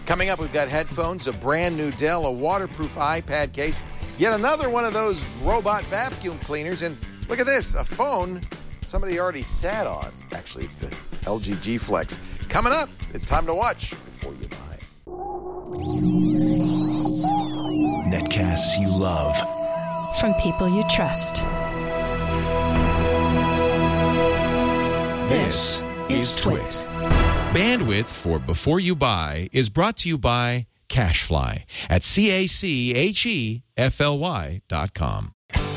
Coming up, we've got headphones, a brand new Dell, a waterproof iPad case, yet another one of those robot vacuum cleaners, and look at this, a phone somebody already sat on. Actually, it's the LG G Flex. Coming up, it's time to watch before you buy. Netcasts you love. From people you trust. This is Twit. Bandwidth for Before You Buy is brought to you by CashFly at CACHEFLY.com.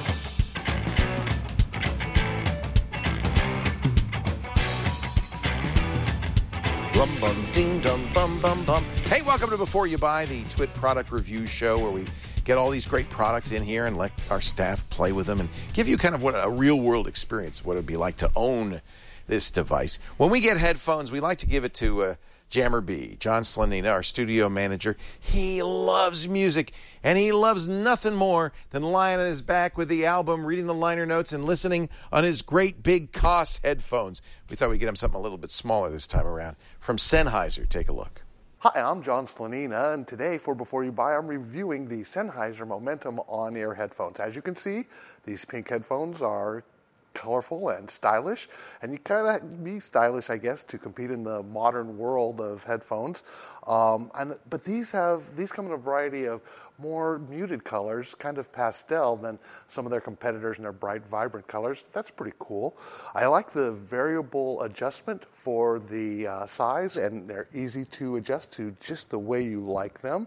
Rum bum ding dum bum bum bum. Hey, welcome to Before You Buy, the Twit product review show where we get all these great products in here and let our staff play with them and give you kind of what a real world experience, what it would be like to own this device. When we get headphones, we like to give it to Jammer B, John Slanina, our studio manager. He loves music, and he loves nothing more than lying on his back with the album, reading the liner notes, and listening on his great big Koss headphones. We thought we'd get him something a little bit smaller this time around. From Sennheiser, take a look. Hi, I'm John Slanina, and today for Before You Buy, I'm reviewing the Sennheiser Momentum on-ear headphones. As you can see, these pink headphones are colorful and stylish, and you kind of be stylish, I guess, to compete in the modern world of headphones. But these come in a variety of more muted colors, kind of pastel than some of their competitors in their bright, vibrant colors. That's pretty cool. I like the variable adjustment for the size, and they're easy to adjust to just the way you like them.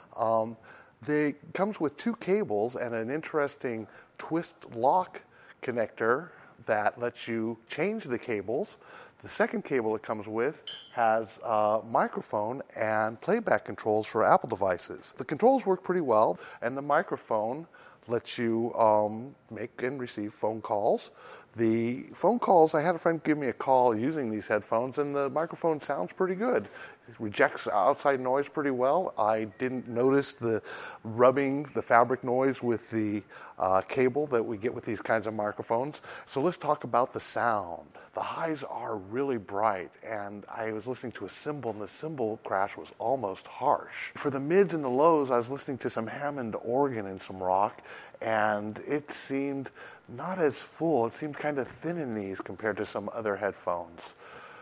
They comes with two cables and an interesting twist lock connector that lets you change the cables. The second cable it comes with has a microphone and playback controls for Apple devices. The controls work pretty well, and the microphone lets you make and receive phone calls. The phone calls, I had a friend give me a call using these headphones, and the microphone sounds pretty good. It rejects outside noise pretty well. I didn't notice the rubbing, the fabric noise with the cable that we get with these kinds of microphones. So let's talk about the sound. The highs are really bright, and I was listening to a cymbal, and the cymbal crash was almost harsh. For the mids and the lows, I was listening to some Hammond organ and some rock, and it seemed not as full. It seemed kind of thin in these compared to some other headphones.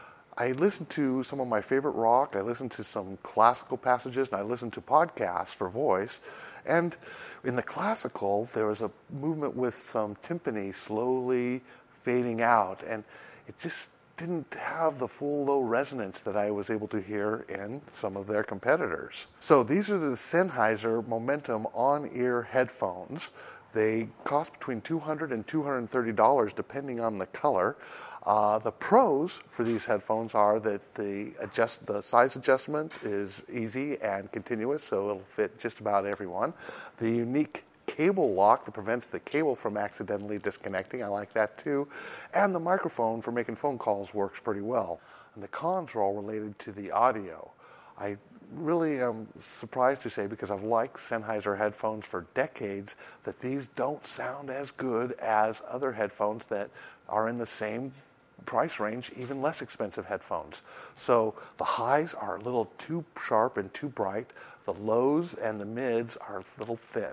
I listened to some of my favorite rock, I listened to some classical passages, and I listened to podcasts for voice. And in the classical, there was a movement with some timpani slowly fading out, and it just didn't have the full low resonance that I was able to hear in some of their competitors. So these are the Sennheiser Momentum on-ear headphones. They cost between $200 and $230 depending on the color. The pros for these headphones are that the size adjustment is easy and continuous, so it'll fit just about everyone. The unique cable lock that prevents the cable from accidentally disconnecting, I like that too. And the microphone for making phone calls works pretty well. And the cons are all related to the audio. I really am surprised to say, because I've liked Sennheiser headphones for decades, that these don't sound as good as other headphones that are in the same price range, even less expensive headphones. So the highs are a little too sharp and too bright. The lows and the mids are a little thin.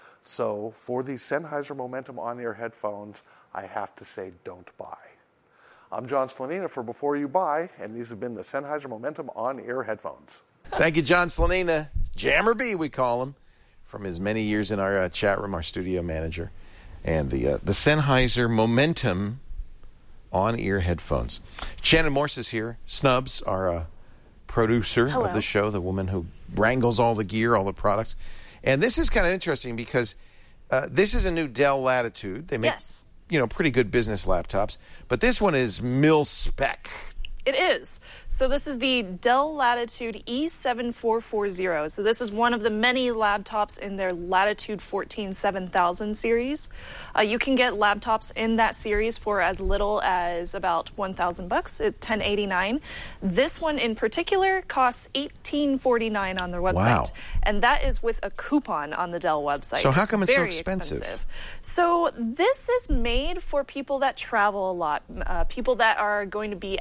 So for these Sennheiser Momentum on-ear headphones, I have to say don't buy. I'm John Slanina for Before You Buy, and these have been the Sennheiser Momentum on-ear headphones. Thank you, John Slanina. Jammer B, we call him, from his many years in our chat room, our studio manager. And the Sennheiser Momentum on-ear headphones. Shannon Morse is here. Snubs, our producer of the show, the woman who wrangles all the gear, all the products. And this is kind of interesting because this is a new Dell Latitude. They make, pretty good business laptops. But this one is mil-spec. It is. So this is the Dell Latitude E7440. So this is one of the many laptops in their Latitude 14 7000 series. You can get laptops in that series for as little as about $1,000 at $1,089. This one in particular costs $1,849 on their website. Wow. And that is with a coupon on the Dell website. So how come it's so very expensive? So this is made for people that travel a lot, people that are going to be out and about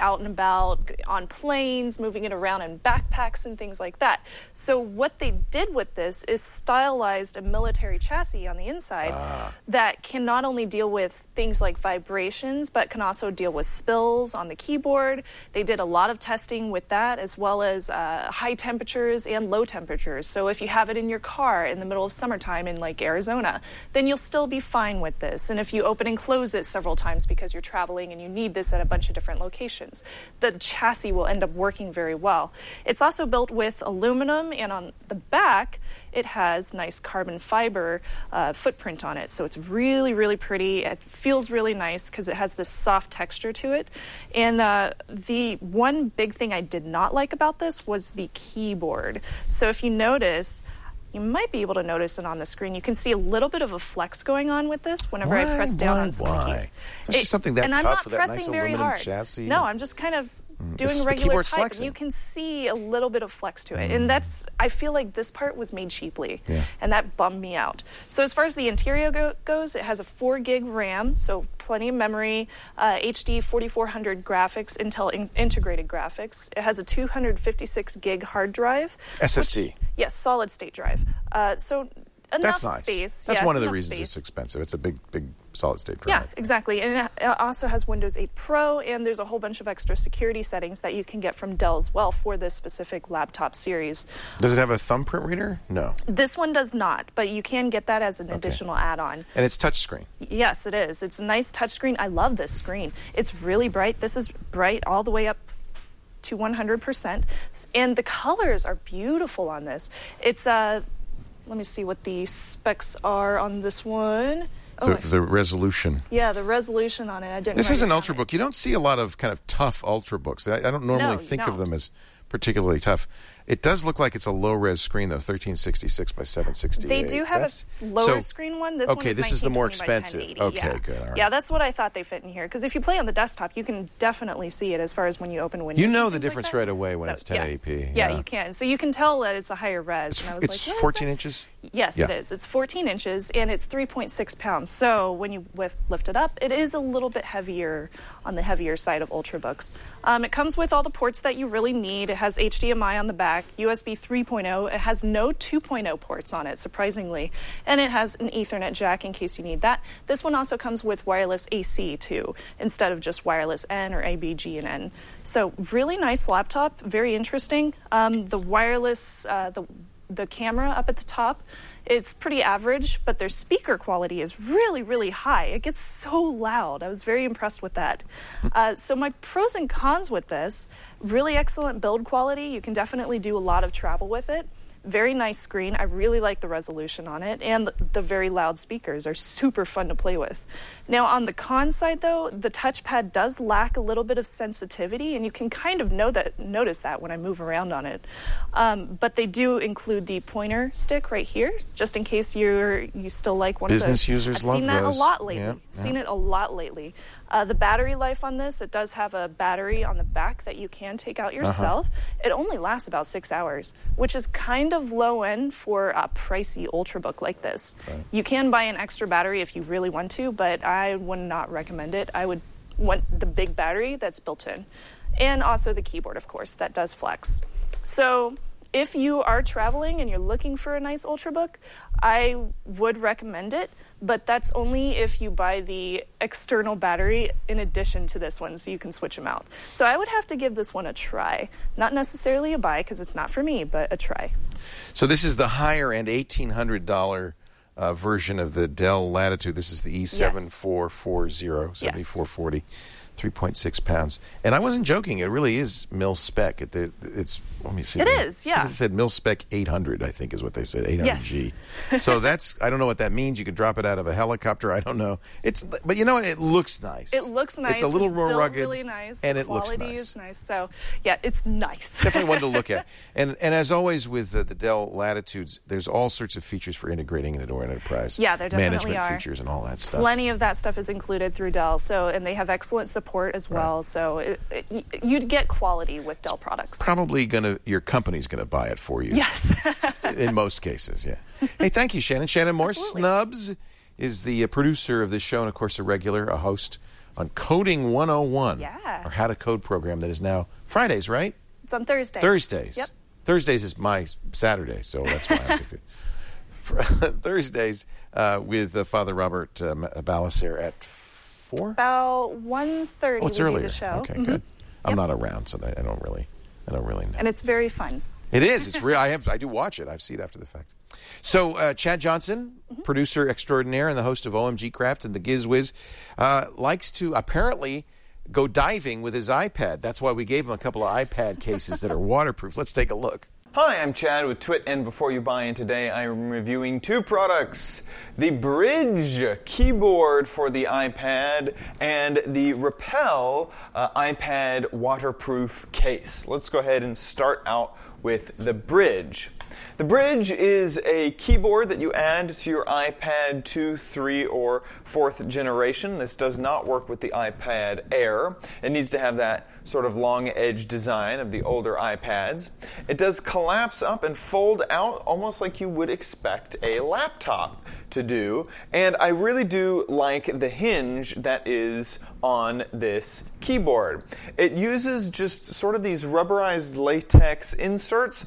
about on planes, moving it around in backpacks and things like that. So what they did with this is stylized a military chassis on the inside that can not only deal with things like vibrations, but can also deal with spills on the keyboard. They did a lot of testing with that, as well as high temperatures and low temperatures. So if you have it in your car in the middle of summertime in like Arizona, then you'll still be fine with this. And if you open and close it several times because you're traveling and you need this at a bunch of different locations, the chassis will end up working very well. It's also built with aluminum, and on the back it has nice carbon fiber footprint on it. So it's really, really pretty. It feels really nice because it has this soft texture to it. And the one big thing I did not like about this was the keyboard. So if you notice, you might be able to notice it on the screen. You can see a little bit of a flex going on with this whenever I press down on some of the keys. It's just something that and tough I'm not with that pressing nice very aluminum hard. chassis. No, I'm just kind of doing the a regular keyboard's type, flexing. and you can see a little bit of flex to it. And I feel like this part was made cheaply, and that bummed me out. So as far as the interior goes, it has a 4 gig RAM, so plenty of memory, HD 4400 graphics, Intel integrated graphics. It has a 256 gig hard drive. SSD. Yes, solid state drive. So enough That's nice. space. That's one of the enough reasons space. it's expensive. It's a big solid state drive. Yeah, exactly. And it also has Windows 8 Pro, and there's a whole bunch of extra security settings that you can get from Dell as well for this specific laptop series. Does it have a thumbprint reader? No. This one does not, but you can get that as an additional add-on. And it's touchscreen. Yes, it is. It's a nice touchscreen. I love this screen. It's really bright. This is bright all the way up to 100%. And the colors are beautiful on this. It's let me see what the specs are on this one. The resolution. Yeah, the resolution on it. I didn't. This write is it an down. Ultrabook. You don't see a lot of kind of tough Ultrabooks. I don't normally think of them as particularly tough. It does look like it's a low-res screen, though, 1366 by 768. They do have a lower screen one. This one is this is the more 1920 expensive. by 1080. Okay, Yeah. good. All right. Yeah, that's what I thought they fit in here. Because if you play on the desktop, you can definitely see it as far as when you open Windows. You know and the things difference like that. right away when So, it's 1080p. Yeah, you can. So you can tell that it's a higher res. And I was It's like, 14 inches? Yes, Yeah. it is. It's 14 inches, and it's 3.6 pounds. So when you lift it up, it is a little bit heavier, on the heavier side of Ultrabooks. It comes with all the ports that you really need. It has HDMI on the back, USB 3.0. It has no 2.0 ports on it, surprisingly. And it has an Ethernet jack in case you need that. This one also comes with wireless AC, too, instead of just wireless N or ABG and N. So really nice laptop, very interesting. The wireless, the camera up at the top, it's pretty average, but their speaker quality is really, really high. It gets so loud. I was very impressed with that. So my pros and cons with this, really excellent build quality. You can definitely do a lot of travel with it. Very nice screen. I really like the resolution on it, and the very loud speakers are super fun to play with. Now, on the con side, though, the touchpad does lack a little bit of sensitivity, and you can kind of notice that when I move around on it. But they do include the pointer stick right here, just in case you still like one Business of those. users love I've seen that those. a lot lately. Yeah, Seen it a lot lately. The battery life on this, it does have a battery on the back that you can take out yourself. It only lasts about 6 hours, which is kind of low end for a pricey Ultrabook like this. Right. You can buy an extra battery if you really want to, but I would not recommend it. I would want the big battery that's built in. And also the keyboard, of course, that does flex. So if you are traveling and you're looking for a nice Ultrabook, I would recommend it, but that's only if you buy the external battery in addition to this one, so you can switch them out. So I would have to give this one a try. Not necessarily a buy, because it's not for me, but a try. So this is the higher-end $1,800 version of the Dell Latitude. This is the E7440, 7440. 3.6 pounds. And I wasn't joking. It really is mil-spec. It's let me see. It is, yeah. It said mil-spec 800, I think is what they said, 800G. Yes. So I don't know what that means. You can drop it out of a helicopter. I don't know. But you know what? It looks nice. It looks nice. It's a little more built rugged. really nice. And the it looks quality nice. is nice. So, yeah, it's nice. Definitely one to look at. And as always with the Dell Latitudes, there's all sorts of features for integrating into Door Enterprise. Yeah, there definitely management are. features and all that stuff. Plenty of that stuff is included through Dell. And they have excellent support as well. So you'd get quality with Dell products. Probably your company's going to buy it for you. Yes. In most cases, yeah. Hey, thank you, Shannon. Shannon Moore. Absolutely. Snubs is the producer of this show and, of course, a host on Coding 101, Yeah. our How to Code program that is now Fridays, right? It's on Thursdays. Thursdays. Yep. Thursdays is my Saturday, so that's why I'm confused. Thursdays with Father Robert Ballecer at 4? About 1:30 Oh, it's we earlier. do the show. Okay, good. I'm not around, so I don't really know. And it's very fun. It is. It's real. I do watch it. I see it after the fact. So Chad Johnson, producer extraordinaire and the host of OMG Craft and the Giz Wiz, likes to apparently go diving with his iPad. That's why we gave him a couple of iPad cases that are waterproof. Let's take a look. Hi, I'm Chad with Twit and Before You Buy, and today I'm reviewing 2 products. The Bridge keyboard for the iPad and the Rappel iPad waterproof case. Let's go ahead and start out with the Bridge. The Bridge is a keyboard that you add to your iPad 2, 3, or 4th generation. This does not work with the iPad Air. It needs to have that sort of long edge design of the older iPads. It does collapse up and fold out almost like you would expect a laptop to do. And I really do like the hinge that is on this keyboard. It uses just sort of these rubberized latex inserts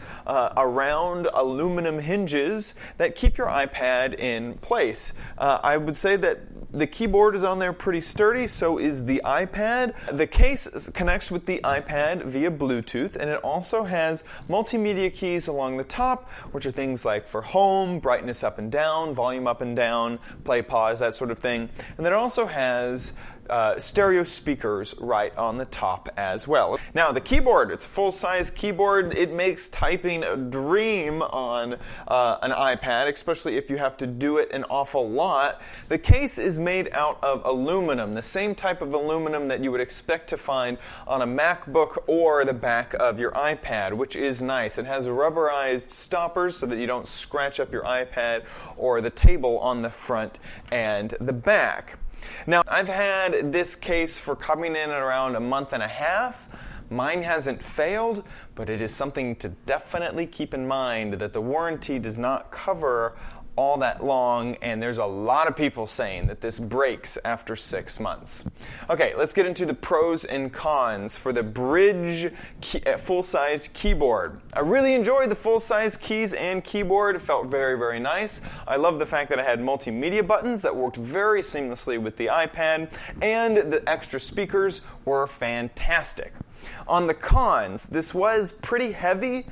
around aluminum hinges that keep your iPad in place. I would say that the keyboard is on there pretty sturdy, so is the iPad. The case connects with the iPad via Bluetooth, and it also has multimedia keys along the top, which are things like for home, brightness up and down, volume up and down, play, pause, that sort of thing. And then it also has stereo speakers right on the top as well. Now, the keyboard, it's a full-size keyboard. It makes typing a dream on an iPad, especially if you have to do it an awful lot. The case is made out of aluminum, the same type of aluminum that you would expect to find on a MacBook or the back of your iPad, which is nice. It has rubberized stoppers so that you don't scratch up your iPad or the table on the front and the back. Now, I've had this case for coming in at around a month and a half. Mine hasn't failed, but it is something to definitely keep in mind that the warranty does not cover all that long, and there's a lot of people saying that this breaks after 6 months. Okay, let's get into the pros and cons for the Bridge full-size keyboard. I really enjoyed the full-size keys and keyboard. It felt very, very nice. I love the fact that it had multimedia buttons that worked very seamlessly with the iPad, and the extra speakers were fantastic. On the cons, this was pretty heavy.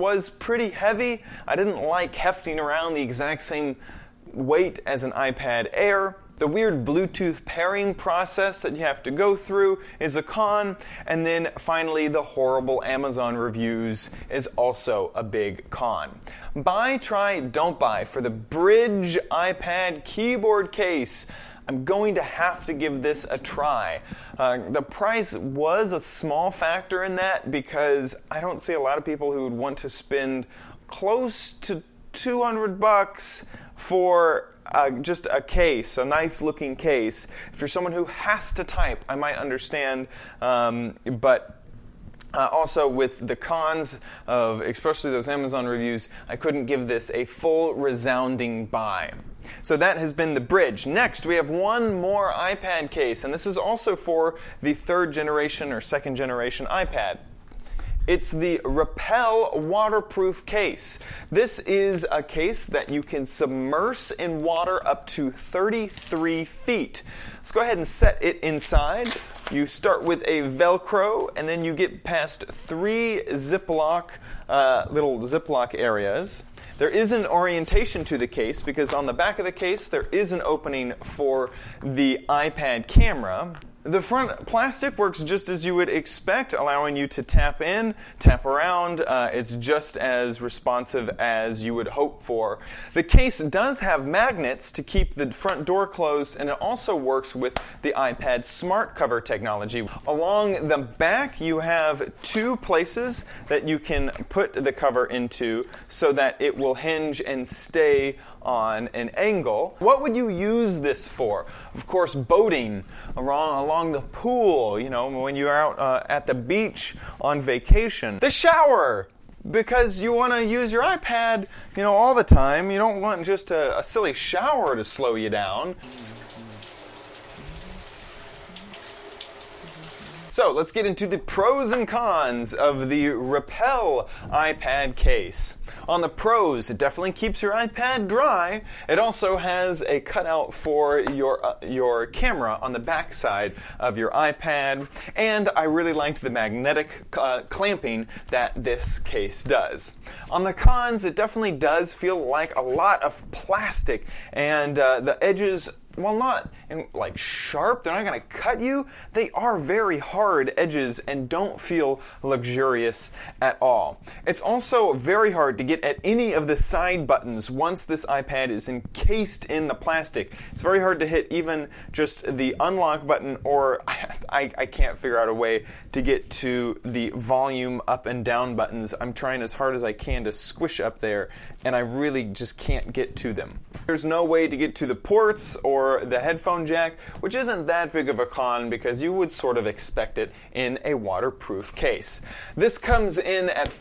I didn't like hefting around the exact same weight as an iPad Air. The weird Bluetooth pairing process that you have to go through is a con. And then finally, the horrible Amazon reviews is also a big con. Buy, try, don't buy for the Bridge iPad keyboard case. I'm going to have to give this a try. The price was a small factor in that because I don't see a lot of people who would want to spend close to $200 for just a case, a nice looking case. If you're someone who has to type, I might understand, but also with the cons of especially those Amazon reviews, I couldn't give this a full resounding buy. So that has been the Bridge. Next, we have one more iPad case, and this is also for the 3rd generation or 2nd generation iPad. It's the Rappel waterproof case. This is a case that you can submerge in water up to 33 feet. Let's go ahead and set it inside. You start with a Velcro, and then you get past 3 little Ziploc areas. There is an orientation to the case because on the back of the case there is an opening for the iPad camera. The front plastic works just as you would expect, allowing you to tap in, tap around. It's just as responsive as you would hope for. The case does have magnets to keep the front door closed, and it also works with the iPad Smart Cover technology. Along the back, you have 2 places that you can put the cover into so that it will hinge and stay on an angle. What would you use this for? Of course, boating along the pool, when you're out at the beach on vacation. The shower, because you want to use your iPad, all the time. You don't want just a silly shower to slow you down. So let's get into the pros and cons of the Repel iPad case. On the pros, it definitely keeps your iPad dry. It also has a cutout for your camera on the back side of your iPad, and I really liked the magnetic clamping that this case does. On the cons, it definitely does feel like a lot of plastic, and the edges, while not like sharp, they're not going to cut you, they are very hard edges and don't feel luxurious at all. It's also very hard to get at any of the side buttons once this iPad is encased in the plastic. It's very hard to hit even just the unlock button, or I can't figure out a way to get to the volume up and down buttons. I'm trying as hard as I can to squish up there, and I really just can't get to them. There's no way to get to the ports or the headphone jack, which isn't that big of a con because you would sort of expect it in a waterproof case. This comes in at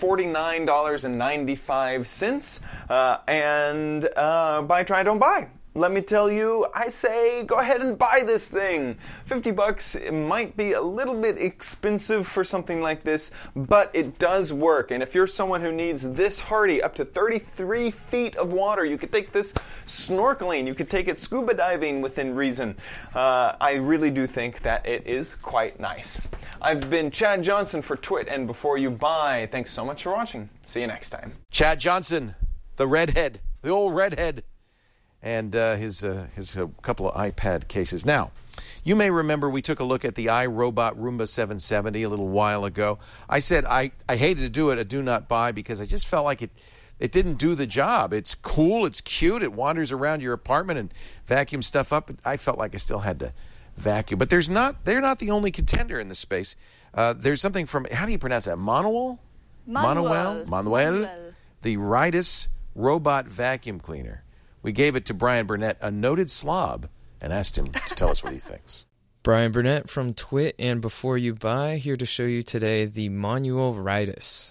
$49.95, and buy, try, don't buy. Let me tell you, I say go ahead and buy this thing. $50, it might be a little bit expensive for something like this, but it does work. And if you're someone who needs this hardy, up to 33 feet of water, you could take this snorkeling, you could take it scuba diving within reason. I really do think that it is quite nice. I've been Chad Johnson for Twit and Before You Buy. Thanks so much for watching. See you next time. Chad Johnson, the redhead, the old redhead, and his couple of iPad cases. Now, you may remember we took a look at the iRobot Roomba 770 a little while ago. I said I hated to do it, a do not buy, because I just felt like it didn't do the job. It's cool, it's cute, it wanders around your apartment and vacuums stuff up. I felt like I still had to vacuum. But they're not the only contender in the space. There's something from, how do you pronounce that? Manuel? The Ridus Robot Vacuum Cleaner. We gave it to Brian Burnett, a noted slob, and asked him to tell us what he thinks. Brian Burnett from Twit and Before You Buy, here to show you today the Manuel Ridus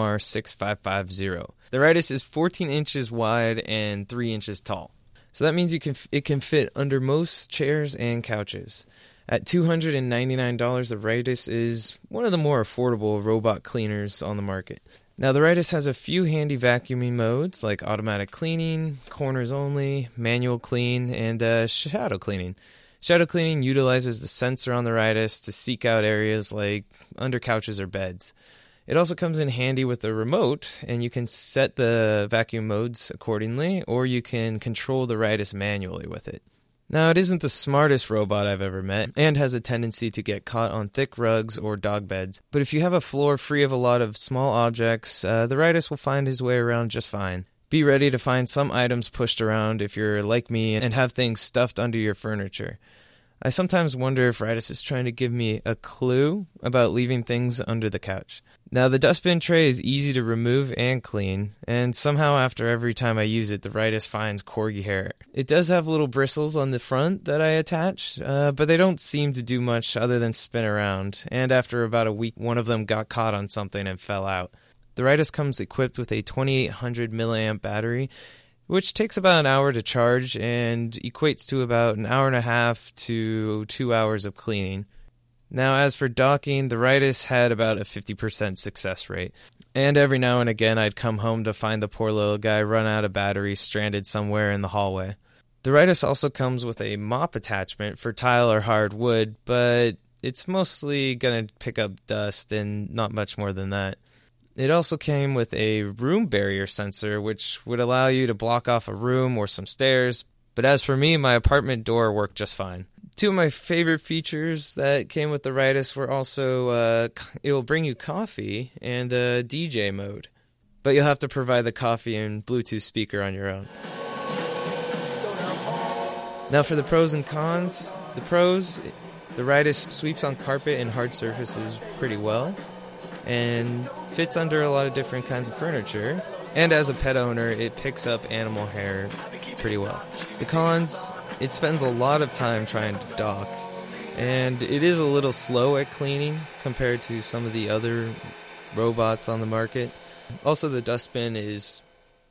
MR6550. The Ridus is 14 inches wide and 3 inches tall. So that means it can fit under most chairs and couches. At $299, the Ridus is one of the more affordable robot cleaners on the market. Now, the Ridus has a few handy vacuuming modes like automatic cleaning, corners only, manual clean, and shadow cleaning. Shadow cleaning utilizes the sensor on the Ridus to seek out areas like under couches or beds. It also comes in handy with a remote, and you can set the vacuum modes accordingly, or you can control the Ridus manually with it. Now, it isn't the smartest robot I've ever met, and has a tendency to get caught on thick rugs or dog beds. But if you have a floor free of a lot of small objects, the Ridus will find his way around just fine. Be ready to find some items pushed around if you're like me and have things stuffed under your furniture. I sometimes wonder if Ridus is trying to give me a clue about leaving things under the couch. Now, the dustbin tray is easy to remove and clean, and somehow after every time I use it, the Ridus finds corgi hair. It does have little bristles on the front that I attached, but they don't seem to do much other than spin around, and after about a week, one of them got caught on something and fell out. The Ridus comes equipped with a 2800 milliamp battery, which takes about an hour to charge and equates to about an hour and a half to 2 hours of cleaning. Now, as for docking, the Ridus had about a 50% success rate. And every now and again, I'd come home to find the poor little guy run out of battery stranded somewhere in the hallway. The Ridus also comes with a mop attachment for tile or hard wood, but it's mostly going to pick up dust and not much more than that. It also came with a room barrier sensor, which would allow you to block off a room or some stairs. But as for me, my apartment door worked just fine. Two of my favorite features that came with the Ridus were also it will bring you coffee and a DJ mode. But you'll have to provide the coffee and Bluetooth speaker on your own. Now for the pros and cons. The pros, the Ridus sweeps on carpet and hard surfaces pretty well and fits under a lot of different kinds of furniture. And as a pet owner, it picks up animal hair pretty well. The cons, it spends a lot of time trying to dock, and it is a little slow at cleaning compared to some of the other robots on the market. Also, the dustbin is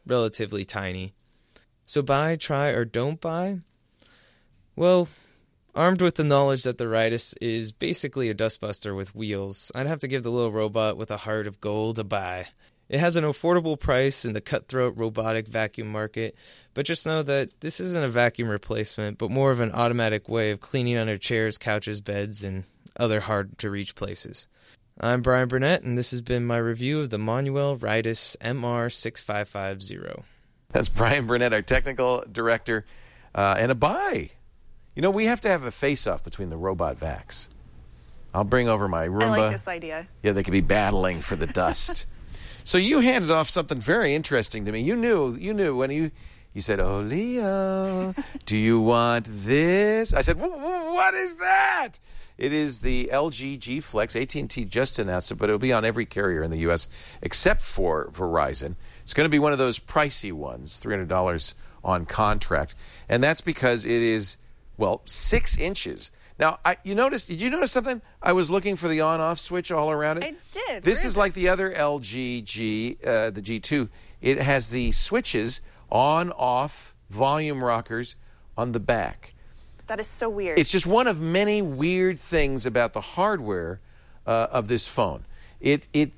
relatively tiny. So buy, try, or don't buy? Well, Armed with the knowledge that the Ridus is basically a dustbuster with wheels, I'd have to give the little robot with a heart of gold a buy. It has an affordable price in the cutthroat robotic vacuum market, but just know that this isn't a vacuum replacement, but more of an automatic way of cleaning under chairs, couches, beds, and other hard-to-reach places. I'm Brian Burnett, and this has been my review of the Manuel Ridus MR6550. That's Brian Burnett, our technical director, and a buy. You know, we have to have a face-off between the robot vacs. I'll bring over my Roomba. I like this idea. Yeah, they could be battling for the dust. So you handed off something very interesting to me. You knew when you said, "Oh, Leo, do you want this?" I said, "What is that?" It is the LG G Flex. AT&T just announced it, but it'll be on every carrier in the U.S. except for Verizon. It's going to be one of those pricey ones, $300 on contract, and that's because it is, 6 inches. Now, did you notice something? I was looking for the on-off switch all around it. I did. This is like the other LG G, the G2. It has the switches on-off volume rockers on the back. That is so weird. It's just one of many weird things about the hardware of this phone. I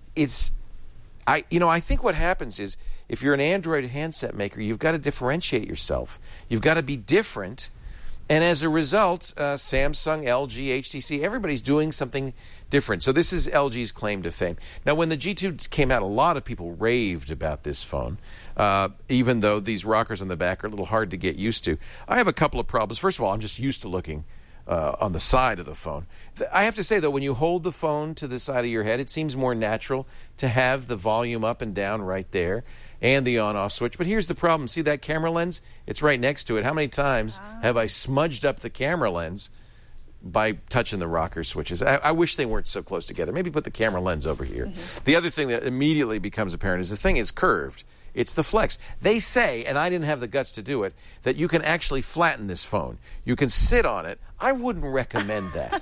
think what happens is if you're an Android handset maker, you've got to differentiate yourself. You've got to be different. And as a result, Samsung, LG, HTC, everybody's doing something different. So this is LG's claim to fame. Now, when the G2 came out, a lot of people raved about this phone, even though these rockers on the back are a little hard to get used to. I have a couple of problems. First of all, I'm just used to looking on the side of the phone. I have to say, though, when you hold the phone to the side of your head, it seems more natural to have the volume up and down right there and the on-off switch. But here's the problem. See that camera lens? It's right next to it. How many times have I smudged up the camera lens by touching the rocker switches? I wish they weren't so close together. Maybe put the camera lens over here. Mm-hmm. The other thing that immediately becomes apparent is the thing is curved. It's the Flex. They say, and I didn't have the guts to do it, that you can actually flatten this phone. You can sit on it. I wouldn't recommend that.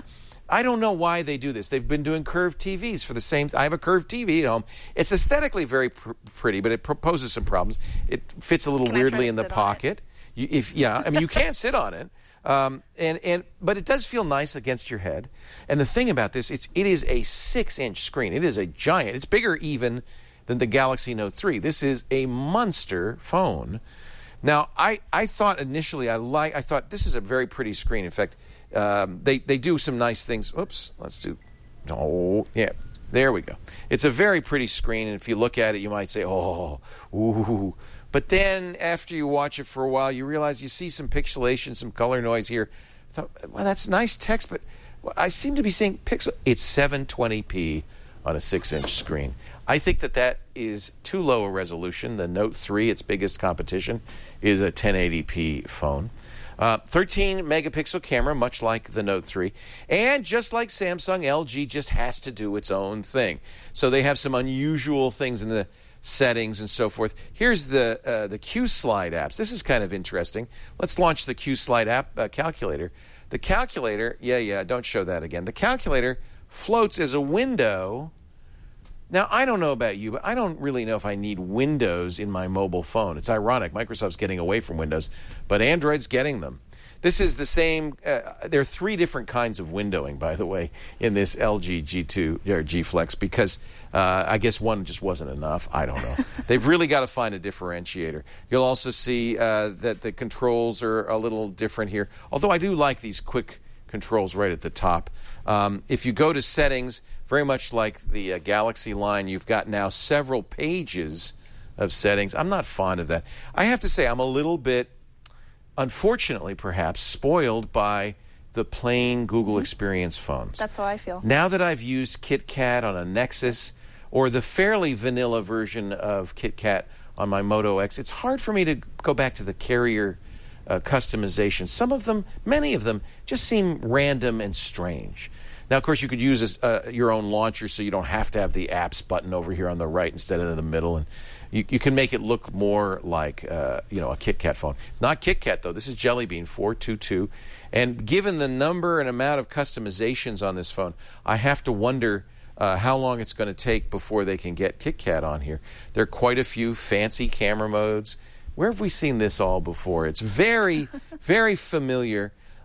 I don't know why they do this. They've been doing curved TVs for the same. I have a curved TV at home. It's aesthetically very pretty, but it poses some problems. It fits a little weirdly in the pocket. You can't sit on it. But it does feel nice against your head. And the thing about this, it is a 6-inch screen. It is a giant. It's bigger even than the Galaxy Note 3. This is a monster phone. Now, I thought initially, I thought this is a very pretty screen. In fact, they do some nice things. Oops, let's do. Oh, yeah, there we go. It's a very pretty screen, and if you look at it, you might say, "Oh, ooh." But then after you watch it for a while, you realize you see some pixelation, some color noise here. I thought, well, that's nice text, but I seem to be seeing pixel. It's 720p on a 6-inch screen. I think that is too low a resolution. The Note 3, its biggest competition, is a 1080p phone. 13-megapixel camera, much like the Note 3. And just like Samsung, LG just has to do its own thing. So they have some unusual things in the settings and so forth. Here's the Q-Slide apps. This is kind of interesting. Let's launch the Q-Slide app calculator. The calculator, don't show that again. The calculator floats as a window. Now, I don't know about you, but I don't really know if I need Windows in my mobile phone. It's ironic. Microsoft's getting away from Windows, but Android's getting them. This is the same. There are 3 different kinds of windowing, by the way, in this LG G2 or G Flex, because I guess one just wasn't enough. I don't know. They've really got to find a differentiator. You'll also see that the controls are a little different here, although I do like these quick controls right at the top. If you go to settings, very much like the Galaxy line, you've got now several pages of settings. I'm not fond of that. I have to say I'm a little bit, unfortunately perhaps, spoiled by the plain Google Experience phones. That's how I feel. Now that I've used KitKat on a Nexus or the fairly vanilla version of KitKat on my Moto X, it's hard for me to go back to the carrier customization. Some of them, many of them, just seem random and strange. Now, of course, you could use your own launcher so you don't have to have the apps button over here on the right instead of in the middle. And you can make it look more like a KitKat phone. It's not KitKat, though. This is Jelly Bean 422. And given the number and amount of customizations on this phone, I have to wonder how long it's going to take before they can get KitKat on here. There are quite a few fancy camera modes. Where have we seen this all before? It's very, very familiar.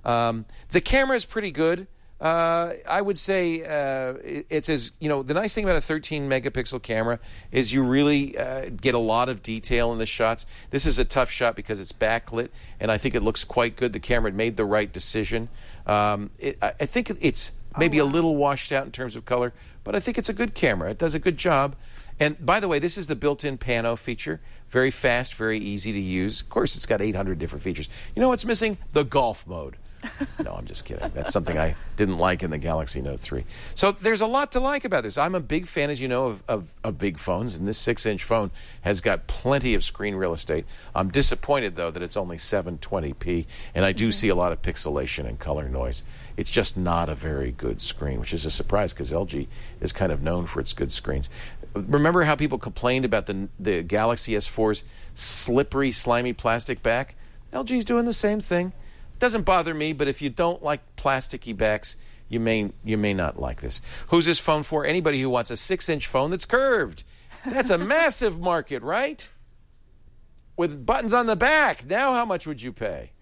The camera is pretty good. I would say it's as, the nice thing about a 13 megapixel camera is you really get a lot of detail in the shots. This is a tough shot because it's backlit, and I think it looks quite good. The camera made the right decision. I think it's maybe a little washed out in terms of color, but I think it's a good camera. It does a good job. And by the way, this is the built-in pano feature. Very fast, very easy to use. Of course, it's got 800 different features. You know what's missing? The golf mode. No, I'm just kidding. That's something I didn't like in the Galaxy Note 3. So there's a lot to like about this. I'm a big fan, as you know, of big phones, and this 6-inch phone has got plenty of screen real estate. I'm disappointed, though, that it's only 720p, and I do see a lot of pixelation and color noise. It's just not a very good screen, which is a surprise because LG is kind of known for its good screens. Remember how people complained about the Galaxy S4's slippery, slimy plastic back? LG's doing the same thing. Doesn't bother me, but if you don't like plasticky backs, you may not like this. Who's this phone for? Anybody who wants a 6-inch phone that's curved. That's a massive market, right? With buttons on the back. Now how much would you pay?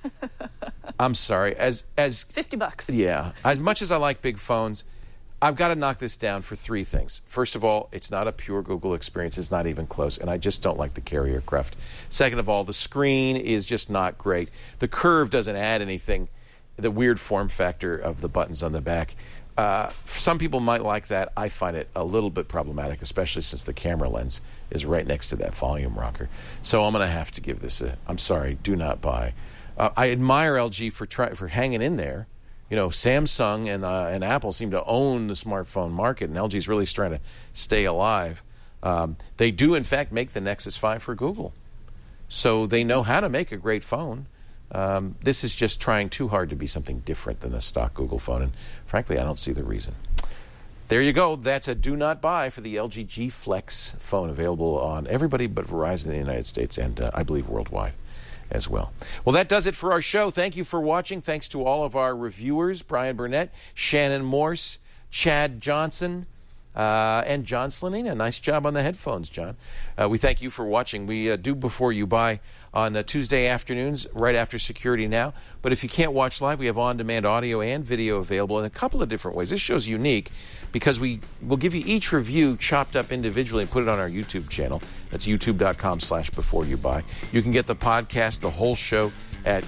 I'm sorry. As $50. Yeah. As much as I like big phones, I've got to knock this down for 3 things. First of all, it's not a pure Google experience. It's not even close, and I just don't like the carrier craft. Second of all, the screen is just not great. The curve doesn't add anything. The weird form factor of the buttons on the back. Some people might like that. I find it a little bit problematic, especially since the camera lens is right next to that volume rocker. So I'm going to have to give this I'm sorry, do not buy. I admire LG for hanging in there. Samsung and Apple seem to own the smartphone market, and LG's really trying to stay alive. They do, in fact, make the Nexus 5 for Google. So they know how to make a great phone. This is just trying too hard to be something different than a stock Google phone, and frankly, I don't see the reason. There you go. That's a do not buy for the LG G Flex phone, available on everybody but Verizon in the United States and I believe worldwide as well. Well, that does it for our show. Thank you for watching. Thanks to all of our reviewers, Brian Burnett, Shannon Morse, Chad Johnson, and John Slanina. Nice job on the headphones, John. We thank you for watching. We do Before You Buy on Tuesday afternoons, right after Security Now. But if you can't watch live, we have on-demand audio and video available in a couple of different ways. This show's unique because we will give you each review chopped up individually and put it on our YouTube channel. That's youtube.com/beforeyoubuy. You can get the podcast, the whole show, at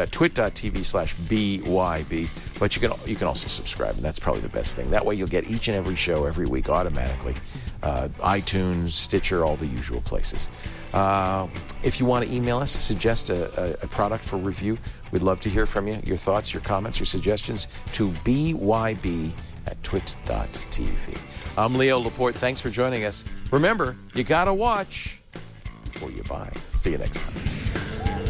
twit.tv/BYB. But you can also subscribe, and that's probably the best thing. That way you'll get each and every show every week automatically. iTunes, Stitcher, all the usual places. If you want to email us, suggest a product for review, we'd love to hear from you. Your thoughts, your comments, your suggestions to byb@twit.tv. I'm Leo Laporte. Thanks for joining us. Remember, you got to watch before you buy. See you next time.